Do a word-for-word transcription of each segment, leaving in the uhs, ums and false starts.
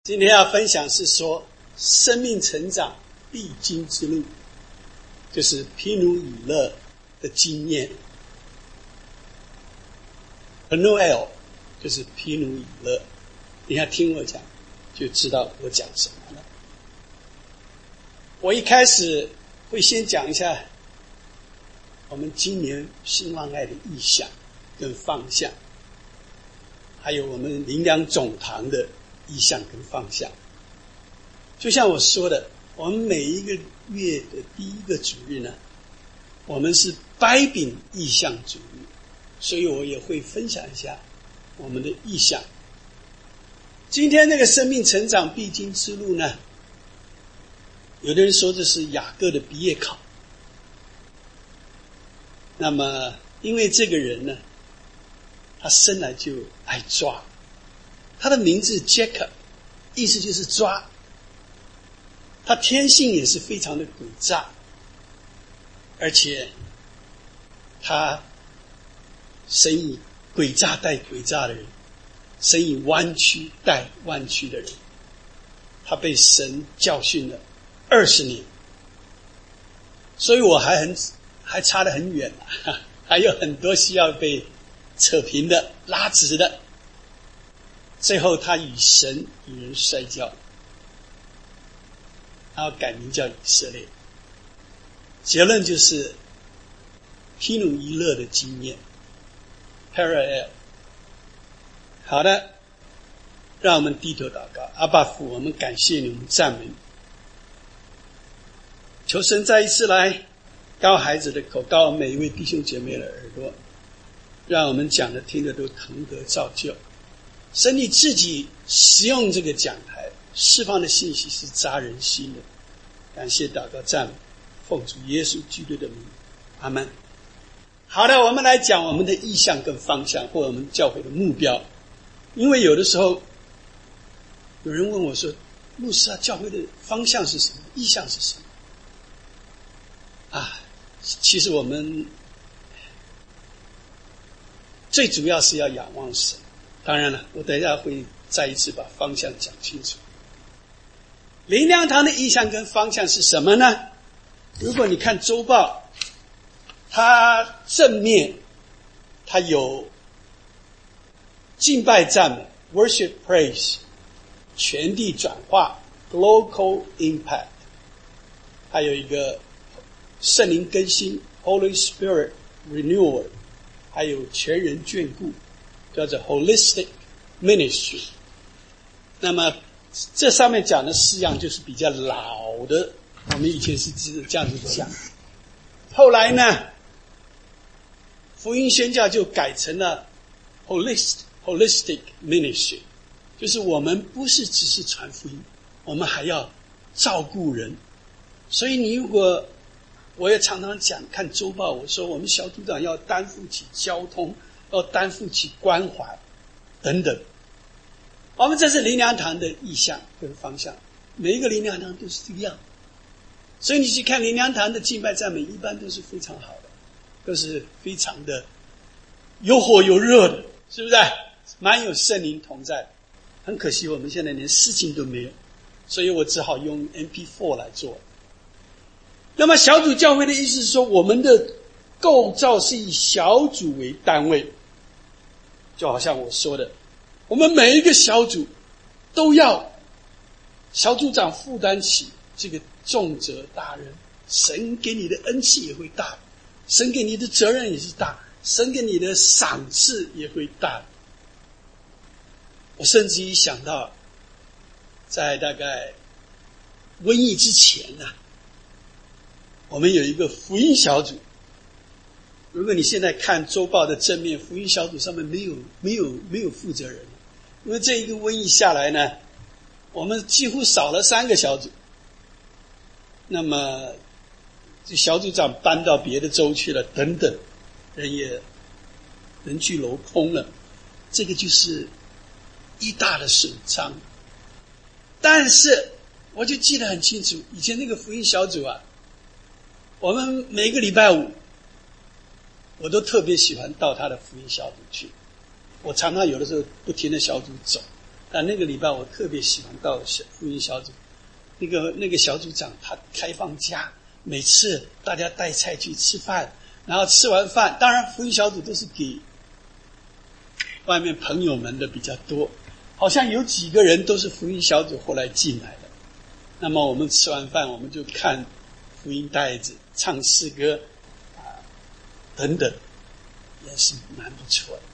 今天要分享是说生命成长必经之路，就是毗努伊勒的经验。Penuel 就是毗努伊勒，你要听我讲就知道我讲什么了。我一开始会先讲一下我们今年兴旺爱的意向跟方向，还有我们灵粮总堂的意向跟方向。就像我说的，我们每一个月的第一个主日呢，我们是掰饼意向主日，所以我也会分享一下我们的意向。今天那个生命成长必经之路呢，有的人说这是雅各的毕业考。那么因为这个人呢，他生来就爱抓，他的名字 Jacob 意思就是抓，他天性也是非常的诡诈，而且他生以诡诈带诡诈的人，生以弯曲带弯曲的人，他被神教训了二十年，所以我还很还差得很远啊，还有很多需要被扯平的拉直的。最后他与神与人摔跤，然后改名叫以色列。结论就是毗努伊勒的经验 Penuel。 好的，让我们低头祷告。阿爸父，我们感谢你，我们赞美你，求神再一次来高孩子的口，高每一位弟兄姐妹的耳朵，让我们讲的听的都同得造就。神你自己使用这个讲台释放的信息是扎人心的。感谢祷告赞美，奉主耶稣基督的名，阿们。好的，我们来讲我们的意向跟方向，或我们教会的目标。因为有的时候有人问我说，牧师啊，教会的方向是什么，意向是什么啊？其实我们最主要是要仰望神。当然了，我等一下会再一次把方向讲清楚。灵粮堂的意向跟方向是什么呢？如果你看周报，它正面它有敬拜赞美 worship praise， 全地转化 local impact， 还有一个圣灵更新 Holy Spirit renewal， 还有全人眷顾叫做 holistic ministry。 那么这上面讲的四样就是比较老的，我们以前是这样子讲。后来呢，福音宣教就改成了 holistic holistic ministry， 就是我们不是只是传福音，我们还要照顾人。所以你如果，我也常常讲，看周报，我说我们小组长要担负起交通，要担负起关怀等等。我们这是灵粮堂的意向跟方向，每一个灵粮堂都是一样。所以你去看灵粮堂的敬拜赞美，一般都是非常好的，都是非常的有火有热的，是不是？蛮有圣灵同在。很可惜我们现在连事情都没有，所以我只好用 M P 四 来做。那么小组教会的意思是说，我们的构造是以小组为单位，就好像我说的，我们每一个小组都要小组长负担起这个重责大任，神给你的恩赐也会大，神给你的责任也是大，神给你的赏赐也会大。我甚至于想到在大概瘟疫之前呢、啊，我们有一个福音小组。如果你现在看周报的正面，福音小组上面没有没有没有负责人，因为这一个瘟疫下来呢，我们几乎少了三个小组。那么这小组长搬到别的州去了，等等，人也人去楼空了，这个就是一大的损伤。但是我就记得很清楚，以前那个福音小组啊，我们每个礼拜五我都特别喜欢到他的福音小组去。我常常有的时候不停的小组走， 但那个礼拜我特别喜欢到福音小组，那个那个小组长他开放家，每次大家带菜去吃饭，然后吃完饭，当然福音小组都是给外面朋友们的比较多，好像有几个人都是福音小组后来进来的。那么我们吃完饭，我们就看福音带子，唱诗歌啊等等，也是蛮不错的。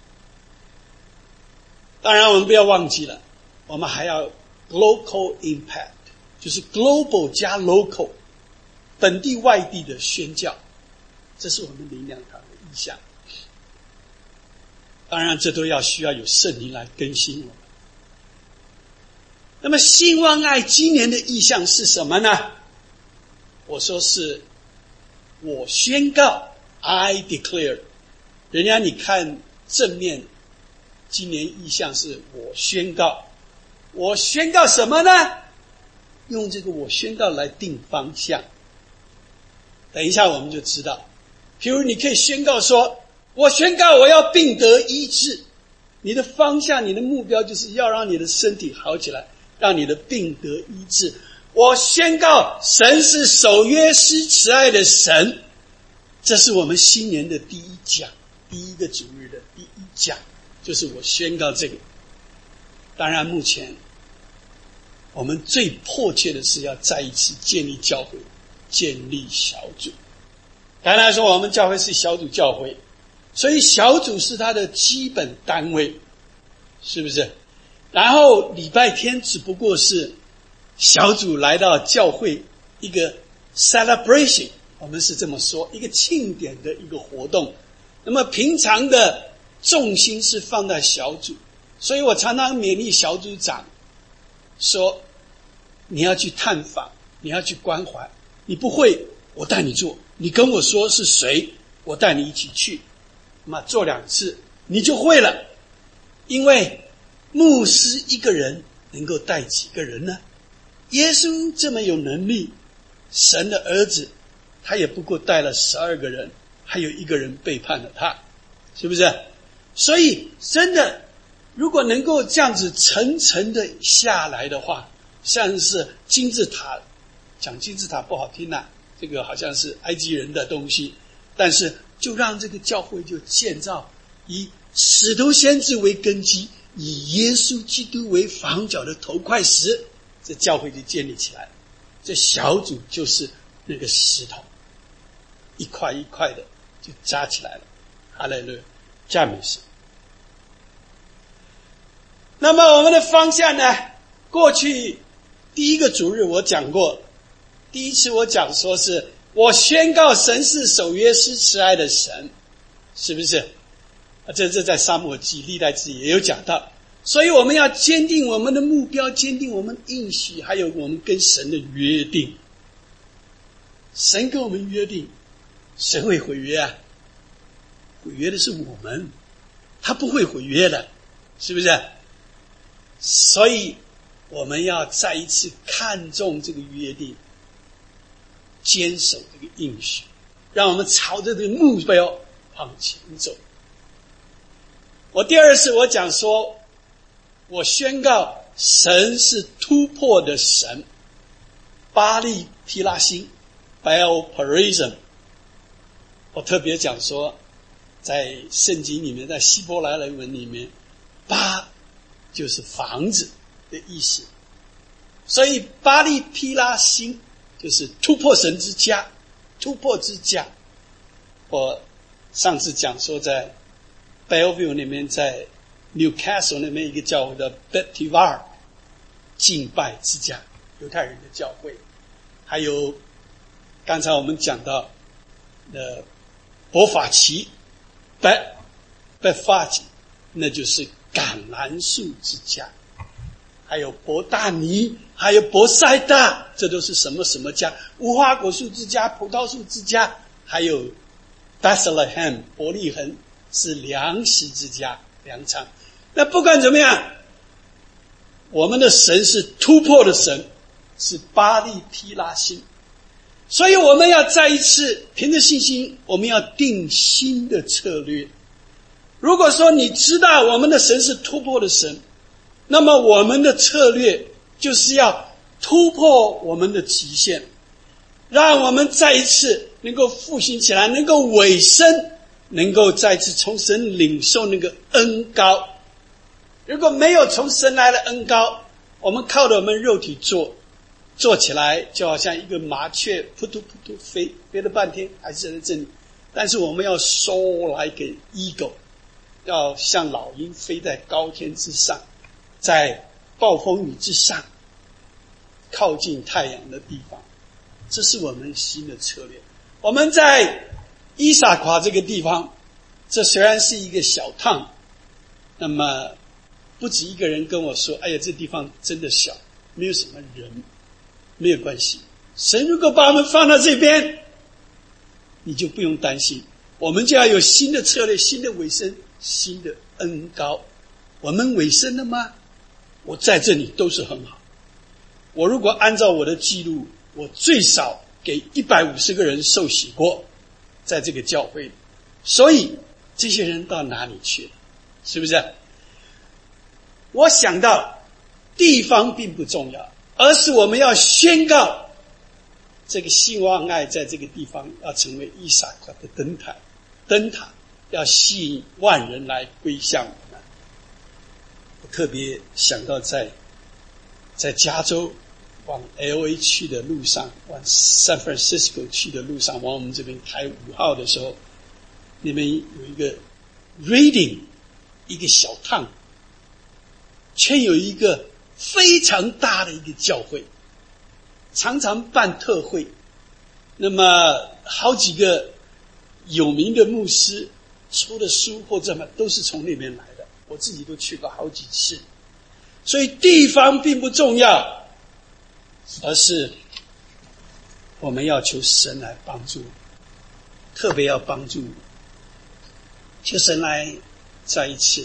当然我们不要忘记了，我们还要 local impact， 就是 global 加 local， 本地外地的宣教，这是我们灵粮堂的意向。当然这都要需要有圣灵来更新我们。那么兴旺爱今年的意向是什么呢？我说是我宣告 I declare， 人家你看正面，今年意向是我宣告。我宣告什么呢？用这个我宣告来定方向。等一下我们就知道，譬如你可以宣告说，我宣告我要病得医治，你的方向你的目标就是要让你的身体好起来，让你的病得医治。我宣告神是守约施慈爱的神，这是我们新年的第一讲，第一个主日的第一讲，就是我宣告这个。当然目前我们最迫切的是要再一次建立教会，建立小组。当然说我们教会是小组教会，所以小组是它的基本单位，是不是？然后礼拜天只不过是小组来到教会一个 celebration， 我们是这么说，一个庆典的一个活动。那么平常的重心是放在小组，所以我常常勉励小组长说，你要去探访，你要去关怀，你不会我带你做，你跟我说是谁，我带你一起去，那么做两次你就会了。因为牧师一个人能够带几个人呢？耶稣这么有能力，神的儿子他也不过带了十二个人，还有一个人背叛了他，是不是？所以真的如果能够这样子层层的下来的话，像是金字塔，讲金字塔不好听啊，这个好像是埃及人的东西，但是就让这个教会就建造以使徒先知为根基，以耶稣基督为房角的头块石，这教会就建立起来了。这小组就是那个石头，一块一块的就扎起来了。哈利路亚，赞美神。那么我们的方向呢？过去第一个主日我讲过，第一次我讲说是我宣告神是守约施慈爱的神，是不是？这这在撒母耳记历代志也有讲到。所以我们要坚定我们的目标，坚定我们应许，还有我们跟神的约定。神跟我们约定，谁会毁约啊？毁约的是我们，他不会毁约的，是不是？所以我们要再一次看重这个约定，坚守这个应许，让我们朝着这个目标往前走。我第二次我讲说，我宣告神是突破的神，巴力毗拉心 Baal-perazim。 我特别讲说，在圣经里面，在希伯来人文里面，巴就是房子的意思，所以巴力毗拉心就是突破神之家，突破之家。我上次讲说，在 Bellevue 那边，在 Newcastle 那边一个教会的 Betivar 敬拜之家，犹太人的教会。还有刚才我们讲到的伯法奇 Bet Betfage， 那就是橄榄树之家。还有伯大尼，还有伯赛大，这都是什么什么家？无花果树之家，葡萄树之家。还有 Bethlehem 伯利恒是粮食之家，粮仓。那不管怎么样，我们的神是突破的神，是巴力毗拉心。所以我们要再一次凭着信心，我们要定新的策略。如果说你知道我们的神是突破的神， 那么我们的策略就是要突破我们的极限，让我们再一次能够复兴起来，能够委身，能够再次从神领受那个恩膏。如果没有从神来的恩膏，我们靠着我们肉体做，做起来就好像一个麻雀扑突扑突飞，飞了半天还是在这里。但是我们要收来给 eagle， 要像老鹰飞在高天之上，在暴风雨之上，靠近太阳的地方。这是我们新的策略。我们在伊萨夸这个地方，这虽然是一个小趟，那么不止一个人跟我说，哎呀，这地方真的小，没有什么人，没有关系，神如果把我们放到这边，你就不用担心，我们就要有新的策略，新的委身，新的恩膏。我们委身了吗？我在这里都是很好。我如果按照我的记录，我最少给一百五十个人受洗过，在这个教会里。所以这些人到哪里去了？是不是？我想到地方并不重要，而是我们要宣告这个兴旺爱在这个地方要成为伊萨克的灯台，灯塔要吸引万人来归向我们。我特别想到在在加州往 L A 去的路上，往 San Francisco 去的路上，往我们这边台五号的时候，那边有一个 Reading 一个小趟，却有一个非常大的一个教会，常常办特会，那么好几个有名的牧师出的书或者什么都是从那边来的，我自己都去过好几次。所以地方并不重要，而是我们要求神来帮助，特别要帮助求神来再一次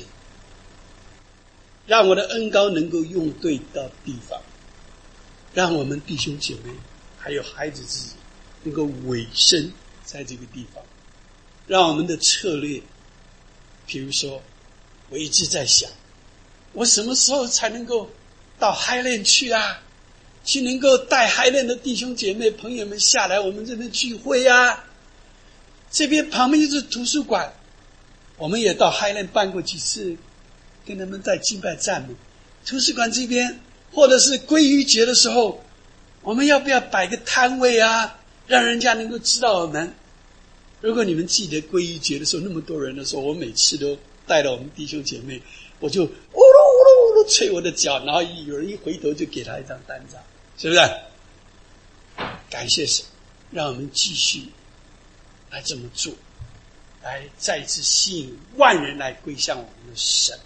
让我的恩膏能够用对到地方，让我们弟兄姐妹还有孩子自己能够委身在这个地方，让我们的策略，比如说我一直在想，我什么时候才能够到Highland去啊，去能够带Highland的弟兄姐妹朋友们下来我们这边聚会啊。这边旁边就是图书馆，我们也到Highland办过几次，跟他们在敬拜赞美。图书馆这边或者是归于节的时候，我们要不要摆个摊位啊，让人家能够知道我们。如果你们记得归于节的时候那么多人的时候，我每次都带着我们弟兄姐妹，我就呜噜呜噜呜噜吹我的脚，然后有人一回头就给他一张单张，是不是？感谢神，让我们继续来这么做，来再一次吸引万人来归向我们的神。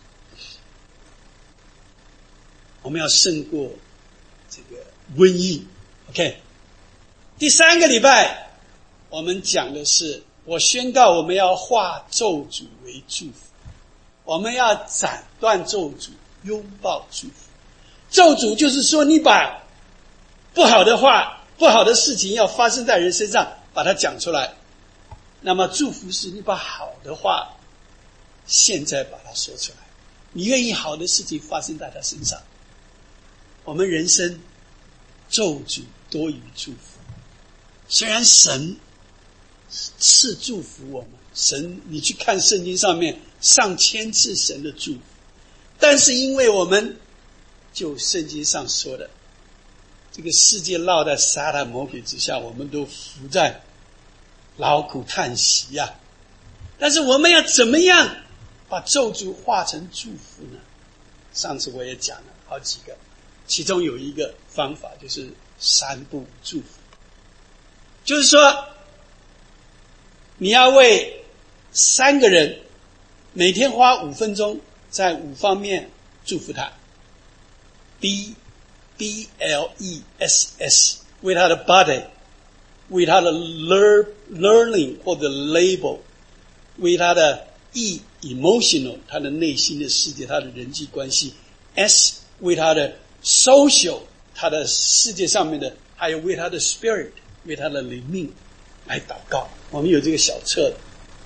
我们要胜过这个瘟疫 OK。 第三个礼拜我们讲的是，我宣告我们要化咒诅为祝福，我们要斩断咒诅，拥抱祝福。咒诅就是说你把不好的话，不好的事情要发生在人身上把它讲出来，那么祝福是你把好的话现在把它说出来，你愿意好的事情发生在他身上。我们人生咒诅多于祝福，虽然神赐祝福我们，神你去看圣经上面上千次神的祝福，但是因为我们就圣经上说的，这个世界落在撒旦魔鬼之下，我们都伏在劳苦叹息啊。但是我们要怎么样把咒诅化成祝福呢？上次我也讲了好几个，其中有一个方法就是三步祝福，就是说你要为三个人每天花五分钟在五方面祝福他。 B B L E S S 为他的 body， 为他的 learn, learning 或者 label， 为他的 E emotional 他的内心的世界，他的人际关系， S 为他的 social 他的世界上面的，还有为他的 spirit 为他的灵命来祷告。我们有这个小册，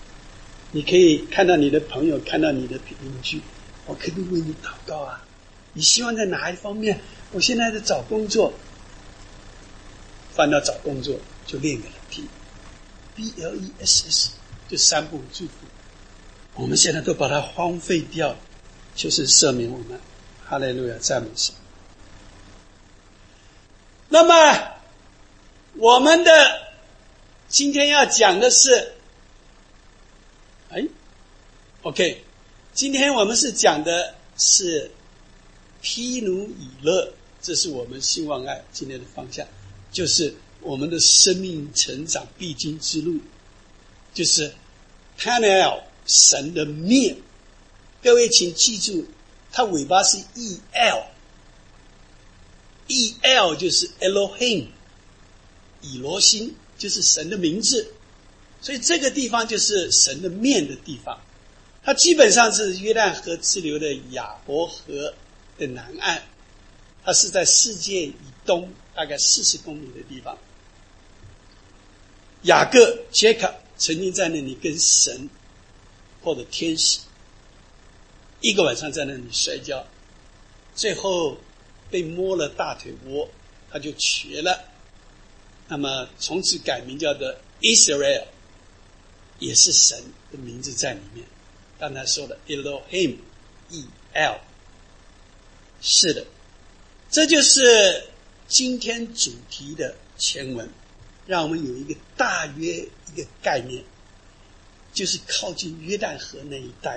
你可以看到你的朋友，看到你的邻居，我可以为你祷告啊。 你希望在哪一方面？我现在在找工作，翻到找工作就练给他听 ，B L E S S 就三不五祝福。我们现在都把它荒废掉，就是赦免我们。哈利路亚，赞美神。那么我们的今天要讲的是，哎 ，OK， 今天我们是讲的是披奴以勒，这是我们兴旺爱今天的方向，就是我们的生命成长必经之路，就是 Panel 神的面。各位请记住，它尾巴是 E L，E L 就是 Elohim， 以罗星就是神的名字，所以这个地方就是神的面的地方。它基本上是约旦河支流的亚伯河的南岸，它是在世界以东大概四十公里的地方。雅各 Jacob 曾经在那里跟神或者天使一个晚上在那里摔跤，最后被摸了大腿窝，他就瘸了。那么从此改名叫做 Israel， 也是神的名字在里面。刚才说的 Elohim E L， 是的，这就是今天主题的前文，让我们有一个大约一个概念，就是靠近约旦河那一带。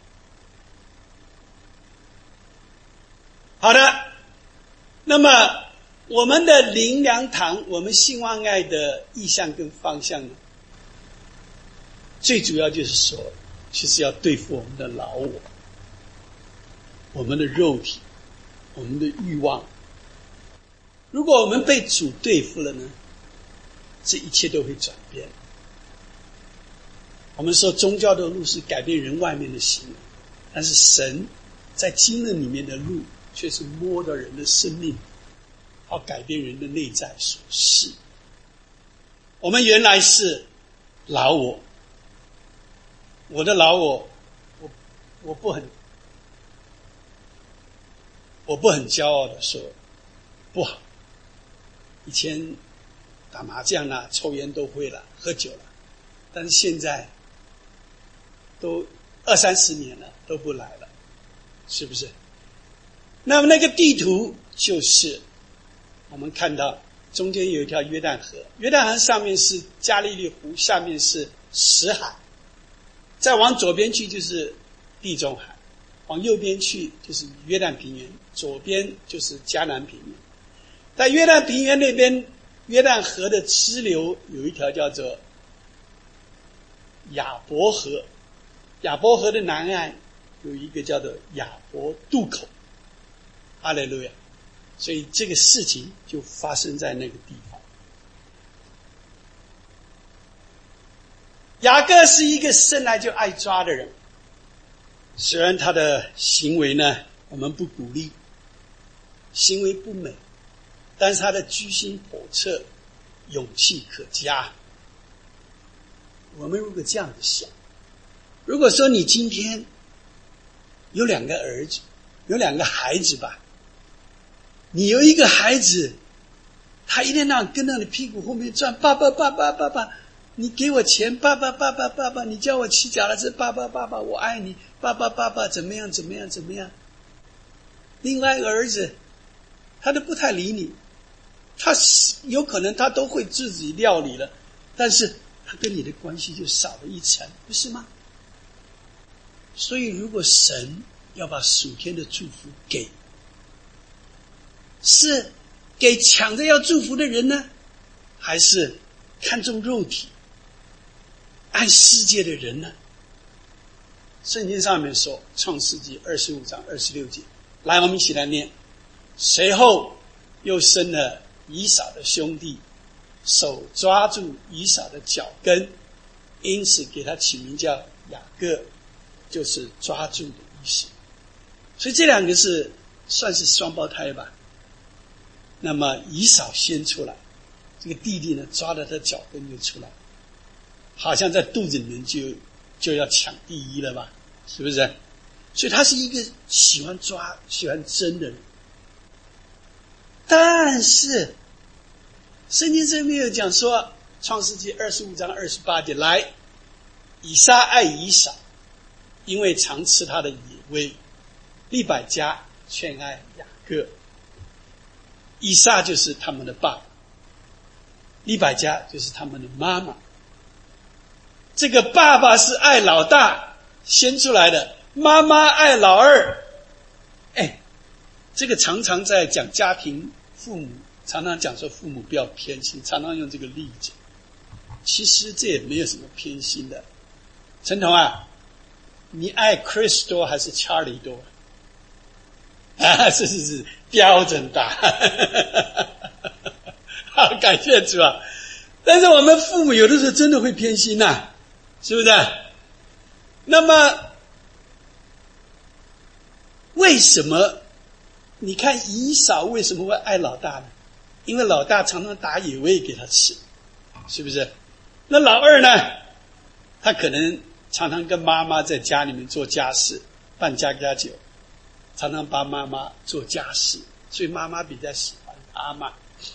好的，那么我们的灵粮堂，我们兴旺爱的意向跟方向呢，最主要就是说，其实要对付我们的老我，我们的肉体，我们的欲望。如果我们被主对付了呢，这一切都会转变。我们说宗教的路是改变人外面的行为，但是神在经纶里面的路却是摸到人的生命，要改变人的内在所是。我们原来是老我，我的老我，我我不很我不很骄傲的说不好。以前打麻将啦、抽烟都会了，喝酒了，但是现在都二三十年了都不来了，是不是？那么那个地图就是我们看到中间有一条约旦河，约旦河上面是加利利湖，下面是死海，再往左边去就是地中海，往右边去就是约旦平原，左边就是迦南平原。在约旦平原那边，约旦河的支流有一条叫做亚伯河，亚伯河的南岸有一个叫做亚伯渡口。哈利路亚！所以这个事情就发生在那个地方。雅各是一个生来就爱抓的人，虽然他的行为呢，我们不鼓励，行为不美，但是他的居心叵测，勇气可嘉。我们如果这样子想，如果说你今天有两个儿子，有两个孩子吧，你有一个孩子，他一天到晚跟到你屁股后面转，爸爸爸爸爸爸，你给我钱，爸爸爸爸爸爸，你叫我骑脚踏车，爸爸爸爸我爱你，爸爸爸爸怎么样怎么样怎么样。另外一个儿子，他都不太理你，他有可能他都会自己料理了，但是他跟你的关系就少了一层，不是吗？所以如果神要把属天的祝福给，是给抢着要祝福的人呢，还是看重肉体爱世界的人呢？圣经上面说，创世纪二十五章二十六节，来我们一起来念。随后又生了以扫的兄弟，手抓住以扫的脚跟，因此给他起名叫雅各，就是抓住的意思。所以这两个是算是双胞胎吧。那么以扫先出来，这个弟弟呢抓着他脚跟就出来，好像在肚子里面就就要抢第一了吧，是不是？ 所以他是一个喜欢抓、喜欢争的人。但是圣经上面有讲说，创世纪二十五章二十八节，来，以撒爱以扫，因为常吃他的野味；利百加劝爱雅各。以撒就是他们的爸爸，利百加就是他们的妈妈。这个爸爸是爱老大先出来的，妈妈爱老二。哎，这个常常在讲家庭，父母常常讲说父母不要偏心，常常用这个例子。其实这也没有什么偏心的。陈彤啊，你爱 Chris 多还是 Charlie 多？啊，是是是，标准答案。好，感谢主啊！但是我们父母有的时候真的会偏心呐、啊，是不是？那么为什么你看以扫为什么会爱老大呢？因为老大常常打野味给他吃，是不是？那老二呢，他可能常常跟妈妈在家里面做家事，办家家酒，常常帮妈妈做家事，所以妈妈比较喜欢他嘛。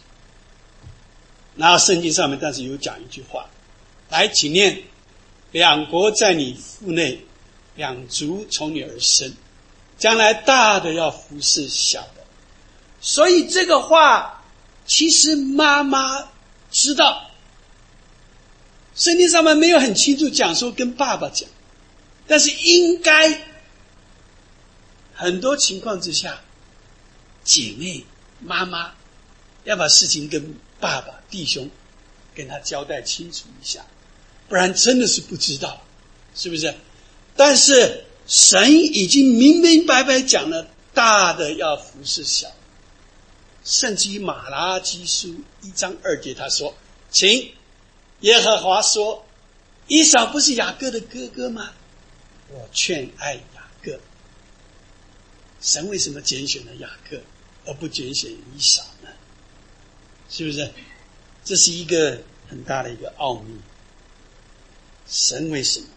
然后圣经上面但是有讲一句话，来，请念：两国在你腹内，两族从你而生，将来大的要服侍小的。所以这个话其实妈妈知道，圣经上面没有很清楚讲说跟爸爸讲，但是应该很多情况之下，姐妹妈妈要把事情跟爸爸弟兄跟他交代清楚一下，不然真的是不知道，是不是？但是神已经明明白白讲了，大的要服侍小的。甚至于马拉基书一章二节他说，请耶和华说，以扫不是雅各的哥哥吗？我劝爱雅各。神为什么拣选了雅各而不拣选以扫呢？是不是？这是一个很大的一个奥秘。神为什么？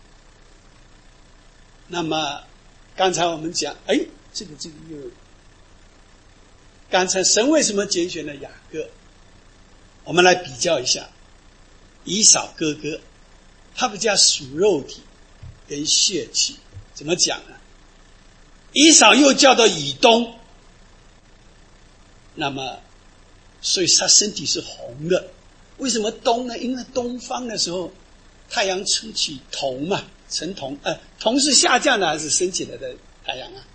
那么刚才我们讲，哎，这个这个又刚才神为什么拣选了雅各？我们来比较一下，以扫哥哥他比较属肉体跟血气，怎么讲呢？以扫又叫做以东，那么所以他身体是红的。为什么东呢？因为东方的时候太阳出起铜嘛，成铜，呃，铜是下降的还是升起来的太阳啊？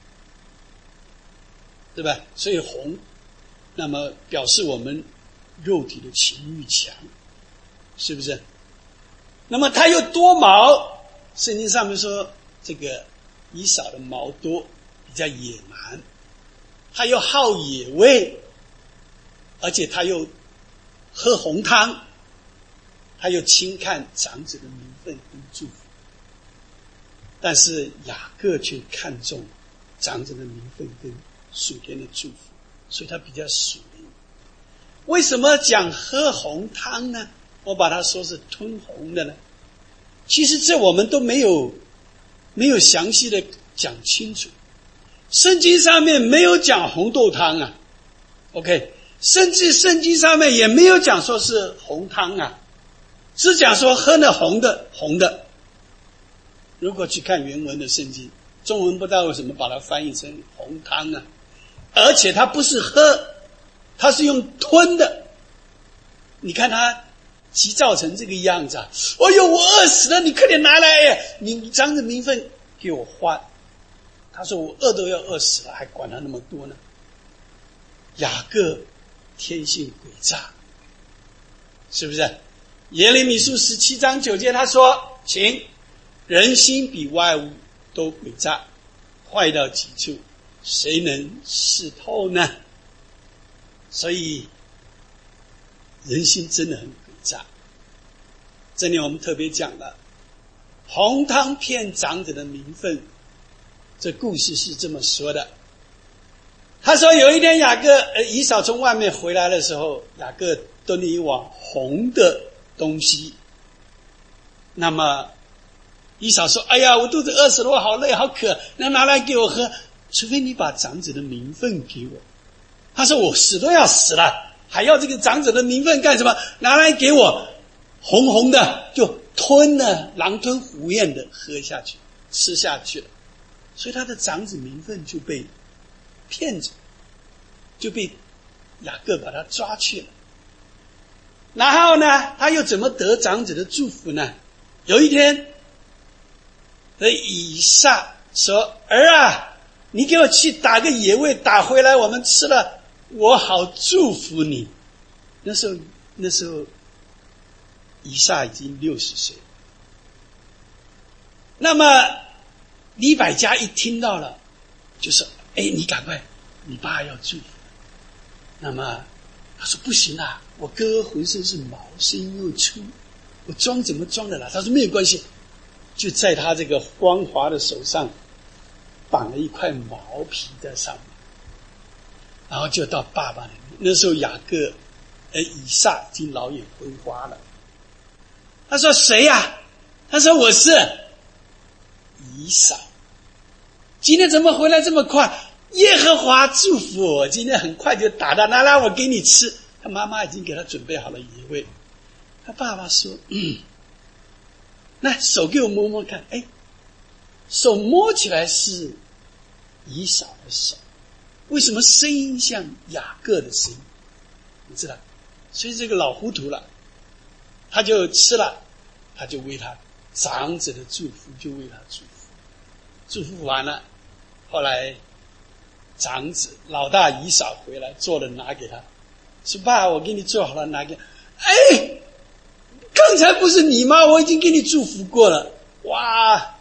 对吧？所以红，那么表示我们肉体的情欲强，是不是？那么它又多毛，圣经上面说这个以扫的毛多，比较野蛮，他又好野味，而且他又喝红汤，他又轻看长子的名分跟祝福。但是雅各却看重长子的名分跟属天的祝福，所以他比较属灵。为什么讲喝红汤呢？我把它说是吞红的呢？其实这我们都没有没有详细的讲清楚。圣经上面没有讲红豆汤啊 ，OK， 甚至圣经上面也没有讲说是红汤啊，只讲说喝了红的红的。如果去看原文的圣经，中文不知道为什么把它翻译成红汤啊，而且它不是喝，它是用吞的。你看他急躁成这个样子啊！哎呦，我饿死了，你快点拿来，你长子名分给我换。他说我饿都要饿死了，还管他那么多呢。雅各天性诡诈，是不是？耶利米书十七章九节他说，请人心比万物都诡诈，坏到极处，谁能识透呢？所以人心真的很诡诈。这里我们特别讲了红汤骗长子的名分，这故事是这么说的。他说有一天雅各呃以扫从外面回来的时候，雅各端了一碗红的东西，那么以扫说：“哎呀，我肚子饿死了，我好累好渴，那拿来给我喝。除非你把长子的名分给我。”他说：“我死都要死了，还要这个长子的名分干什么？拿来给我。”红红的就吞了，狼吞虎咽的喝下去，吃下去了。所以他的长子名分就被骗走，就被雅各把他抓去了。然后呢，他又怎么得长子的祝福呢？有一天，那以撒说：“儿啊，你给我去打个野味，打回来我们吃了，我好祝福你。”那时候，那时候。以撒已经六十岁，那么利百加一听到了，就说：“哎，你赶快，你爸要祝福。”那么他说：“不行啊，我哥浑身是毛，声音又粗，我装怎么装得了？”他说：“没有关系，就在他这个光滑的手上绑了一块毛皮在上面，然后就到爸爸那边。那时候雅各，呃，以撒已经老眼昏花了。他说：“谁呀、啊？”他说：“我是以扫。今天怎么回来这么快？耶和华祝福我，今天很快就打到，拿来我给你吃。”他妈妈已经给他准备好了野味。他爸爸说：“嗯，那手给我摸摸看。”哎，手摸起来是以扫的手，为什么声音像雅各的声音？你知道，所以这个老糊涂了。他就吃了，他就为他长子的祝福，就为他祝福，祝福完了，后来长子老大以扫回来做了拿给他，说：“爸，我给你做好了，拿给。”哎，刚才不是你吗？我已经给你祝福过了。哇！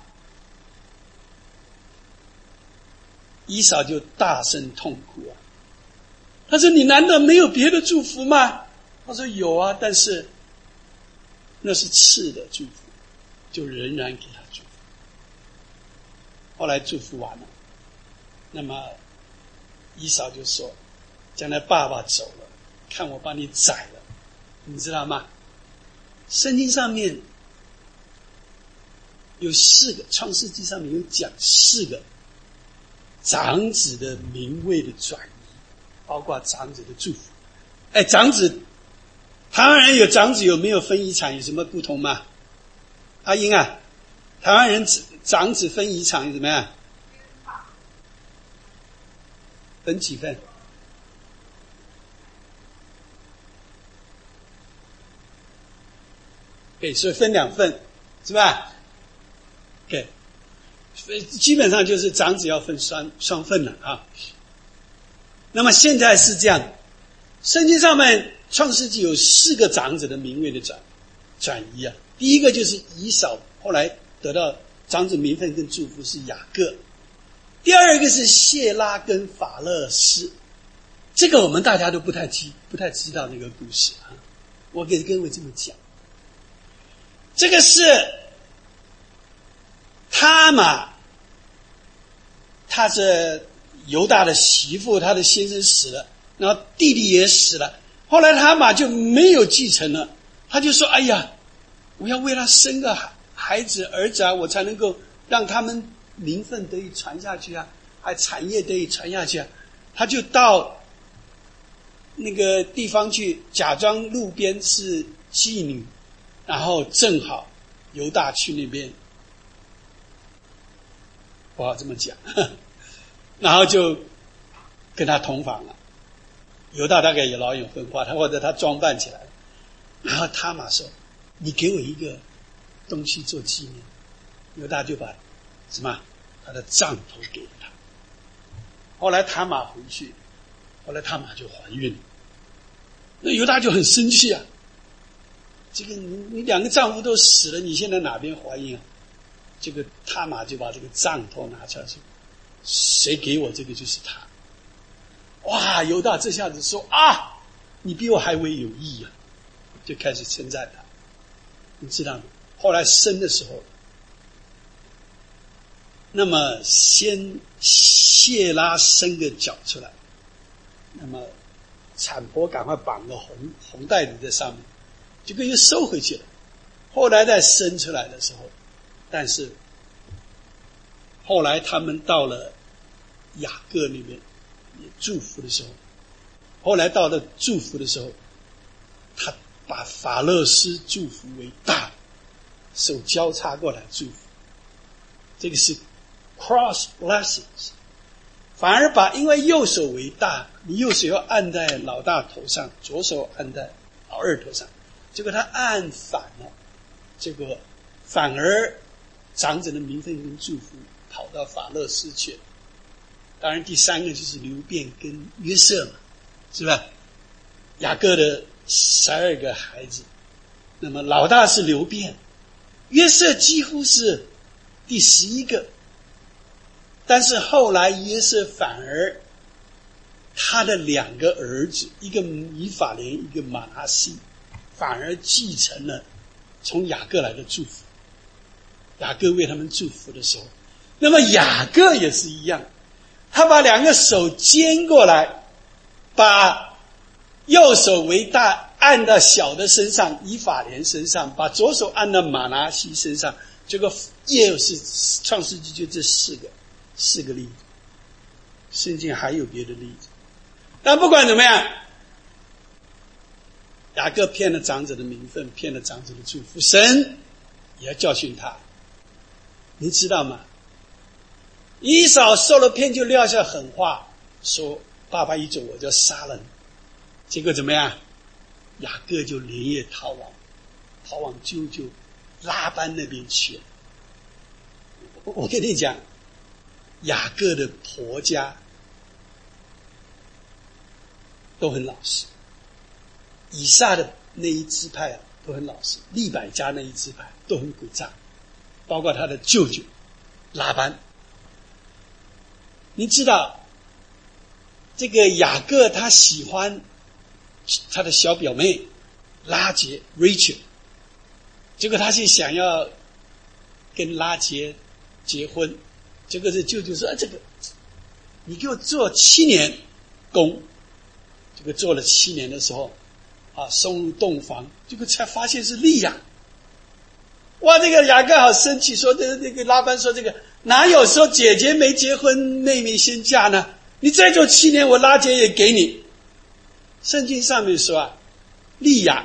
以扫就大声痛哭啊！他说：“你难道没有别的祝福吗？”他说：“有啊，但是。”那是次的祝福，就仍然给他祝福。后来祝福完了，那么以扫就说：“将来爸爸走了，看我把你宰了。”你知道吗？圣经上面有四个，创世纪上面有讲四个长子的名位的转移，包括长子的祝福。哎，长子。台湾人有长子有没有分遗产有什么不同吗？阿英啊，台湾人长子分遗产怎么样？分几份？对，所以分两份，是吧？对，基本上就是长子要分双双份了啊。那么现在是这样，圣经上面。创世纪有四个长子的名位的转转移啊，第一个就是以扫，后来得到长子名分跟祝福是雅各。第二个是谢拉跟法勒斯，这个我们大家都不太记不太知道那个故事啊。我给各位这么讲，这个是他玛，他是犹大的媳妇，他的先生死了，然后弟弟也死了。后来他玛就没有继承了，他就说：“哎呀，我要为他生个孩子儿子啊，我才能够让他们名分得以传下去啊，还产业得以传下去啊。”他就到那个地方去，假装路边是妓女，然后正好犹大去那边，不好这么讲，然后就跟他同房了。犹大大概也老眼昏花，他或者他装扮起来，然后他玛说：“你给我一个东西做纪念。”犹大就把什么他的杖头给了他。后来他玛回去，后来他玛就怀孕了。那犹大就很生气啊！这个你你两个丈夫都死了，你现在哪边怀孕啊？这个他玛就把这个杖头拿出来说：“谁给我这个就是他。”哇！犹大这下子说：“啊，你比我还为有义啊！”就开始称赞他。你知道吗？后来生的时候，那么先谢拉生个脚出来，那么产婆赶快绑个红红带子在上面，结果又收回去了。后来再生出来的时候， 但是后来他们到了雅各那边也祝福的时候，后来到了祝福的时候，他把法勒斯祝福为大，手交叉过来祝福，这个是 cross blessings。 反而把因为右手为大，你右手要按在老大头上，左手按在老二头上，结果他按反了，这个反而长者的名分跟祝福跑到法勒斯去了。当然第三个就是流便跟约瑟嘛，是吧？雅各的十二个孩子，那么老大是流便，约瑟几乎是第十一个，但是后来约瑟反而他的两个儿子，一个以法莲，一个马拿西，反而继承了从雅各来的祝福。雅各为他们祝福的时候，那么雅各也是一样，他把两个手肩过来，把右手为大按到小的身上，以法莲身上，把左手按到马拿西身上，这个也是创世纪就这四个四个例子，圣经还有别的例子。但不管怎么样，雅各骗了长者的名分，骗了长者的祝福，神也要教训他。你知道吗？以扫受了骗就撂下狠话，说爸爸一走我就杀了你。结果怎么样？雅各就连夜逃亡，逃往舅舅拉班那边去了。我我跟你讲，雅各的婆家都很老实，以撒的那一支派啊都很老实，利百加那一支派都很诡诈，包括他的舅舅拉班。你知道这个雅各他喜欢他的小表妹拉结 Rachel， 结果他就想要跟拉结结婚，结果这舅舅说、啊、这个你给我做七年工，这个做了七年的时候啊，送入洞房，结果才发现是利亚。哇，这个雅各好生气，说这这个拉班说这个哪有说姐姐没结婚妹妹先嫁呢？你再做七年我拉结也给你。圣经上面说啊，利亚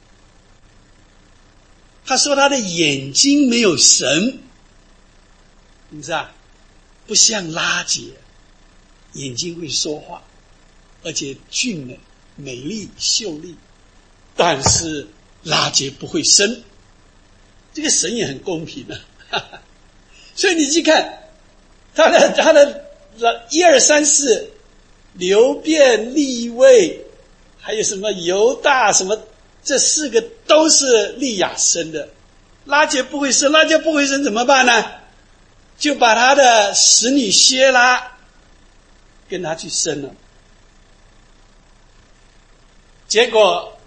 他说他的眼睛没有神，你知道不像拉结，眼睛会说话，而且俊美美丽秀丽，但是拉结不会生。这个神也很公平啊，哈哈，所以你去看他的他的一二三四，流便利未，还有什么犹大什么，这四个都是利亚生的。拉结不会生，拉结不会生怎么办呢？就把他的使女谢拉跟他去生了，结果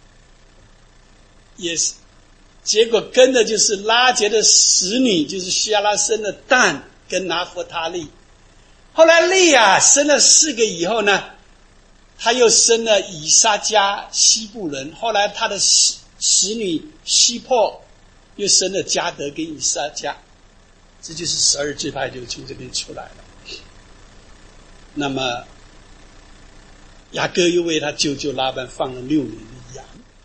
也是。结果跟的就是拉结的使女，就是希拉生的但跟拿弗他利。后来利亚生了四个以后呢，他又生了以撒加西布人，后来他的使女西破又生了加德跟以撒加，这就是十二支派就从这边出来了。那么雅各又为他舅舅拉班放了六年的羊。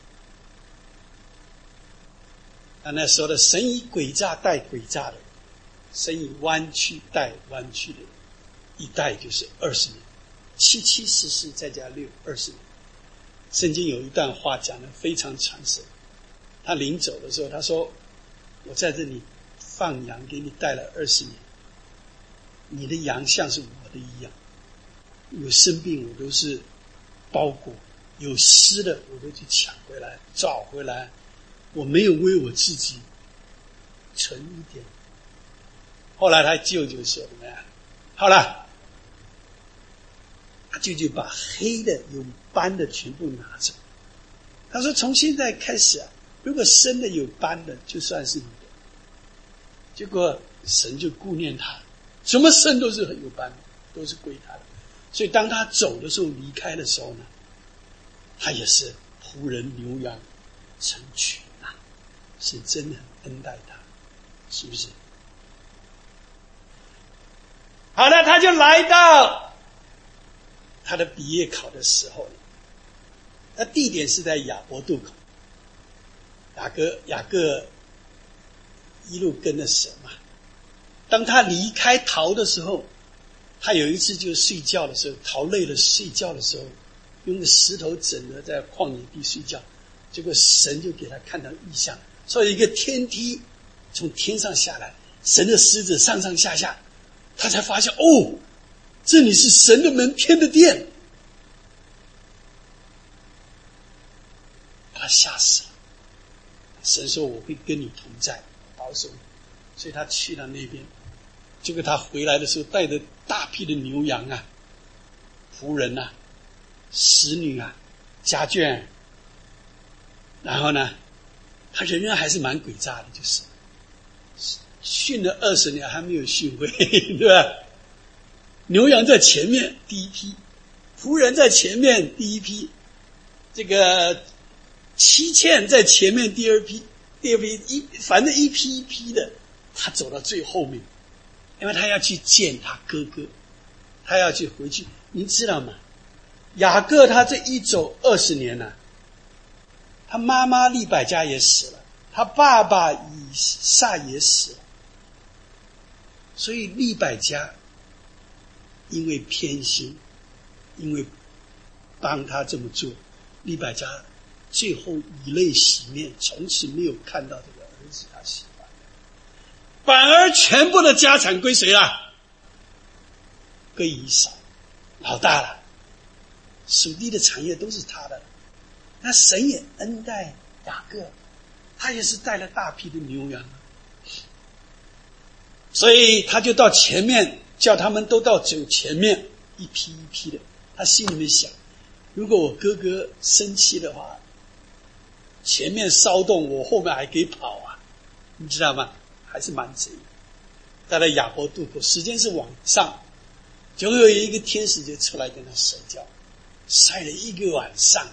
那那时候的神以诡诈待诡诈的人，神以弯曲待弯曲的人，一代就是二十年，七七十十再加六，二十年。圣经有一段话讲得非常传神，他临走的时候他说，我在这里放羊给你带了二十年，你的羊像是我的一样，有生病我都是包裹，有湿的我都去抢回来找回来，我没有为我自己存一点。后来他舅舅说怎么样？好了，他舅舅把黑的有斑的全部拿走。他说从现在开始啊，如果生的有斑的就算是你的。结果神就顾念他，什么生都是很有斑的，都是归他的。所以当他走的时候离开的时候呢，他也是仆人牛羊成群啊，是真的很恩待他。 是不是？好了，他就来到他的毕业考的时候了。那地点是在雅博渡口。雅各雅各一路跟着神嘛。当他离开逃的时候，他有一次就睡觉的时候，逃累了睡觉的时候，用个石头枕着在旷野地睡觉，结果神就给他看到异象，说有一个天梯从天上下来，神的使者上上下下，他才发现哦，这里是神的门，天的殿，把他吓死了。神说我会跟你同在，保守你，所以他去了那边。结果他回来的时候带着大批的牛羊啊，仆人啊，使女啊，家眷，然后呢他人人还是蛮诡诈的，就是训了二十年还没有训会，对吧？牛羊在前面第一批，仆人在前面第一批，这个妻妾在前面第二批，第二批一反正一批一批的，他走到最后面，因为他要去见他哥哥，他要去回去。您知道吗？雅各他这一走二十年了、啊，他妈妈利百加也死了，他爸爸以撒也死了，所以利百加因为偏心，因为帮他这么做，利百加最后以泪洗面，从此没有看到这个儿子他喜欢的，反而全部的家产归谁了？归以扫，老大了，属地的产业都是他的。那神也恩待雅各，他也是带了大批的牛羊，所以他就到前面，叫他们都到走前面，一批一批的。他心里面想，如果我哥哥生气的话，前面骚动，我后面还可以跑啊，你知道吗？还是蛮贼的。到了雅博渡口，时间是晚上，就有一个天使就出来跟他摔跤，摔了一个晚上。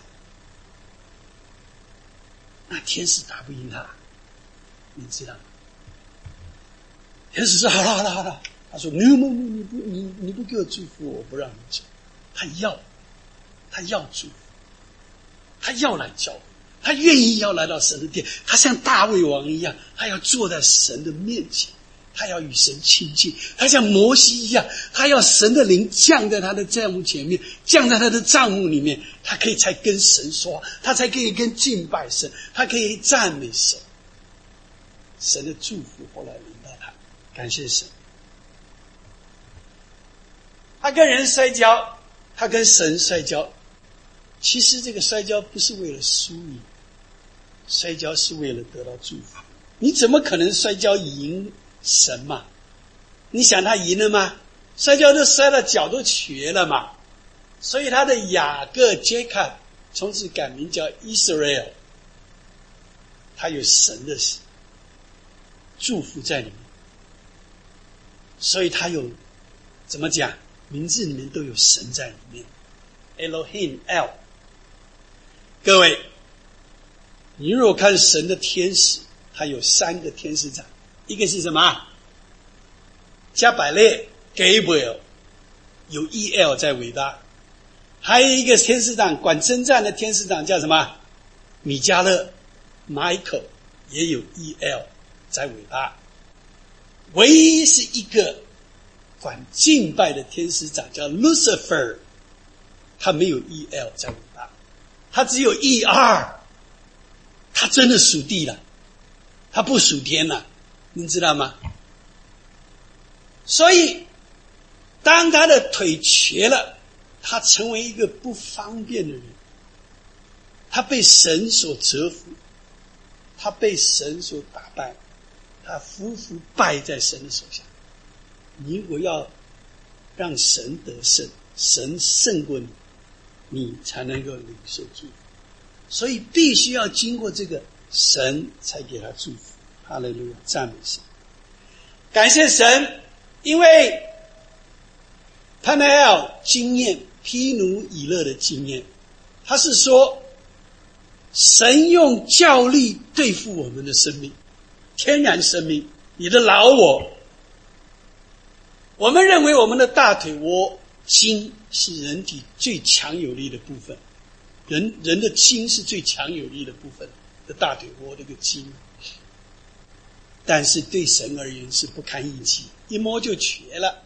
那天使打不赢他，你知道吗？天使说好了好了好了，他说你不你不你你不给我祝福，我不让你走。他要，他要祝福，他要来教会，他愿意要来到神的殿，他像大卫王一样，他要坐在神的面前，他要与神亲近，他像摩西一样，他要神的灵降在他的帐幕前面，降在他的帐幕里面，他可以才跟神说话，他才可以跟敬拜神，他可以赞美神。神的祝福后来临到他，感谢神。他跟人摔跤，他跟神摔跤，其实这个摔跤不是为了输赢，摔跤是为了得到祝福。你怎么可能摔跤赢神嘛？你想他赢了吗？摔跤都摔到脚都瘸了嘛。所以他的雅各 Jacob 从此改名叫 Israel， 他有神的祝福在里面，所以他有怎么讲，名字里面都有神在里面 Elohim El。 各位，你如果看神的天使，他有三个天使长，一个是什么？加百列 Gabriel， 有 E L 在尾巴。还有一个天使长，管征战的天使长叫什么？米迦勒 Michael， 也有 E L 在尾巴。唯一是一个管敬拜的天使长叫 Lucifer， 他没有 E L 在尾巴，他只有 E R， 他真的属地了，他不属天了，你知道吗？所以当他的腿瘸了，他成为一个不方便的人，他被神所折服，他被神所打败，他夫妇败在神的手下。你如果要让神得胜，神胜过你，你才能够领受祝福。所以必须要经过这个，神才给他祝福。哈利路亚，赞美神，感谢神。因为他们要经验毗努以勒的经验，他是说神用教力对付我们的生命，天然生命你的老我。我们认为我们的大腿窝筋是人体最强有力的部分，人人的筋是最强有力的部分的大腿窝这个筋，但是对神而言是不堪一击，一摸就瘸了。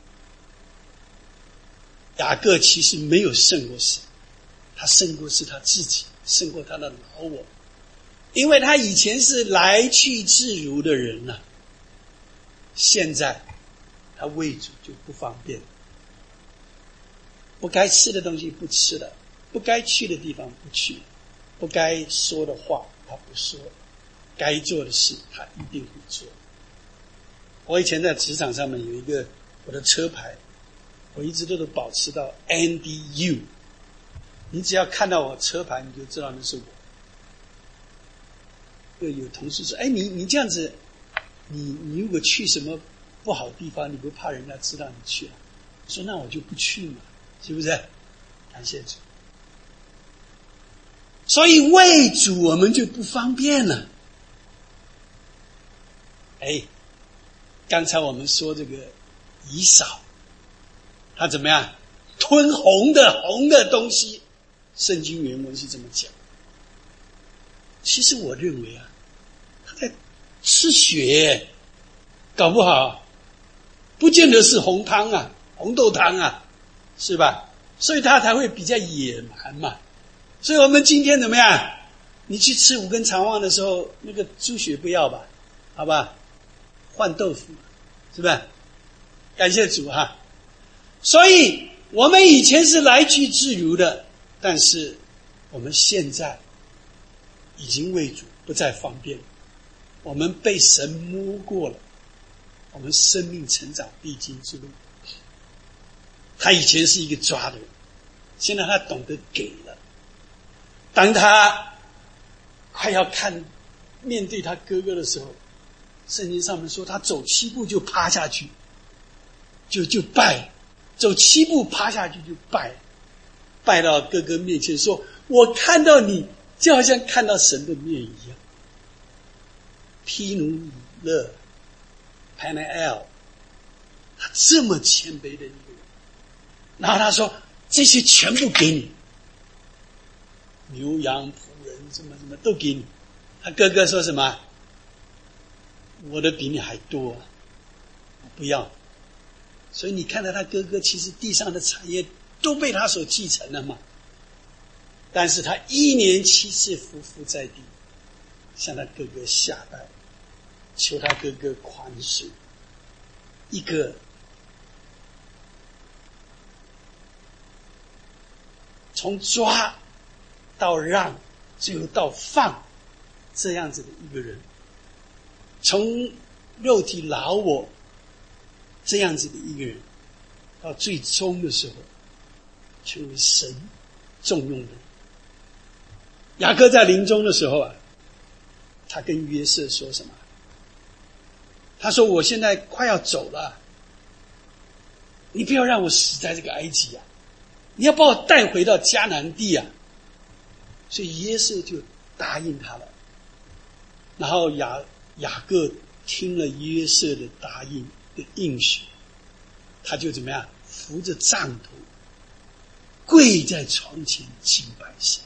雅各其实没有胜过神，他胜过是他自己，胜过他的老我，因为他以前是来去自如的人啊，现在他为主就不方便，不该吃的东西不吃了，不该去的地方不去，不该说的话他不说，该做的事他一定会做。我以前在职场上面有一个我的车牌，我一直都是保持到 Andy U， 你只要看到我车牌你就知道那是我。有有同事说，哎，你你这样子，你你如果去什么不好的地方，你不怕人家知道你去了？我说那我就不去嘛，是不是？感谢主。所以为主我们就不方便了。哎，刚才我们说这个以扫，他怎么样吞红的红的东西，圣经原文是这么讲。其实我认为啊，他在吃血，搞不好不见得是红汤啊，红豆汤啊，是吧？所以他才会比较野蛮嘛。所以我们今天怎么样？你去吃五根肠旺的时候，那个猪血不要吧，好吧？换豆腐，是吧？感谢主哈。所以我们以前是来去自如的，但是我们现在已经为主不再方便，我们被神摸过了，我们生命成长必经之路。他以前是一个抓的人，现在他懂得给了。当他快要看面对他哥哥的时候，圣经上面说他走七步就趴下去，就就拜，走七步趴下去就拜，拜到哥哥面前说，我看到你就好像看到神的面一样。毗努伊勒 Panael， 他这么谦卑的一个人，然后他说这些全部给你，牛羊仆人什么什么都给你。他哥哥说什么？我的比你还多，我不要。所以你看到他哥哥其实地上的产业都被他所继承了嘛，但是他一年七次匍匐在地，向他哥哥下拜，求他哥哥宽恕。一个从抓到让，最后到放，这样子的一个人，从肉体老我这样子的一个人，到最终的时候成为神重用的人。雅各在临终的时候啊，他跟约瑟说什么？他说我现在快要走了，你不要让我死在这个埃及啊，你要把我带回到迦南地啊。所以约瑟就答应他了。然后雅雅各听了约瑟的答应的应许，他就怎么样，扶着杖头跪在床前敬拜神。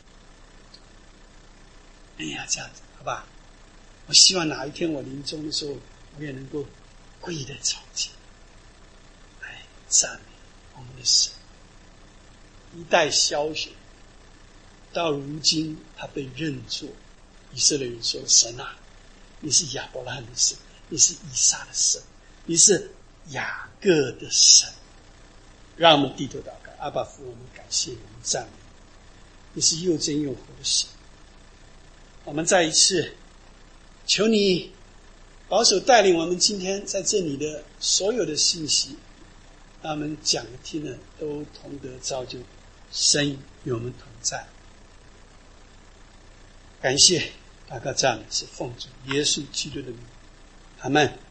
哎呀，这样子好吧，我希望哪一天我临终的时候，我也能够跪在床前，来赞美我们的神。一代枭雄，到如今他被认作以色列人说，神啊，你是亚伯拉罕的神，你是以撒的神，你是雅各的神。让我们低头祷告。阿爸父，我们感谢你，我们赞美你，你是又真又活的神。我们再一次求你保守带领我们今天在这里的所有的信息，让我们讲的听的都同得造就，神与我们同在。感谢祷告赞美是奉主耶稣基督的名，阿们。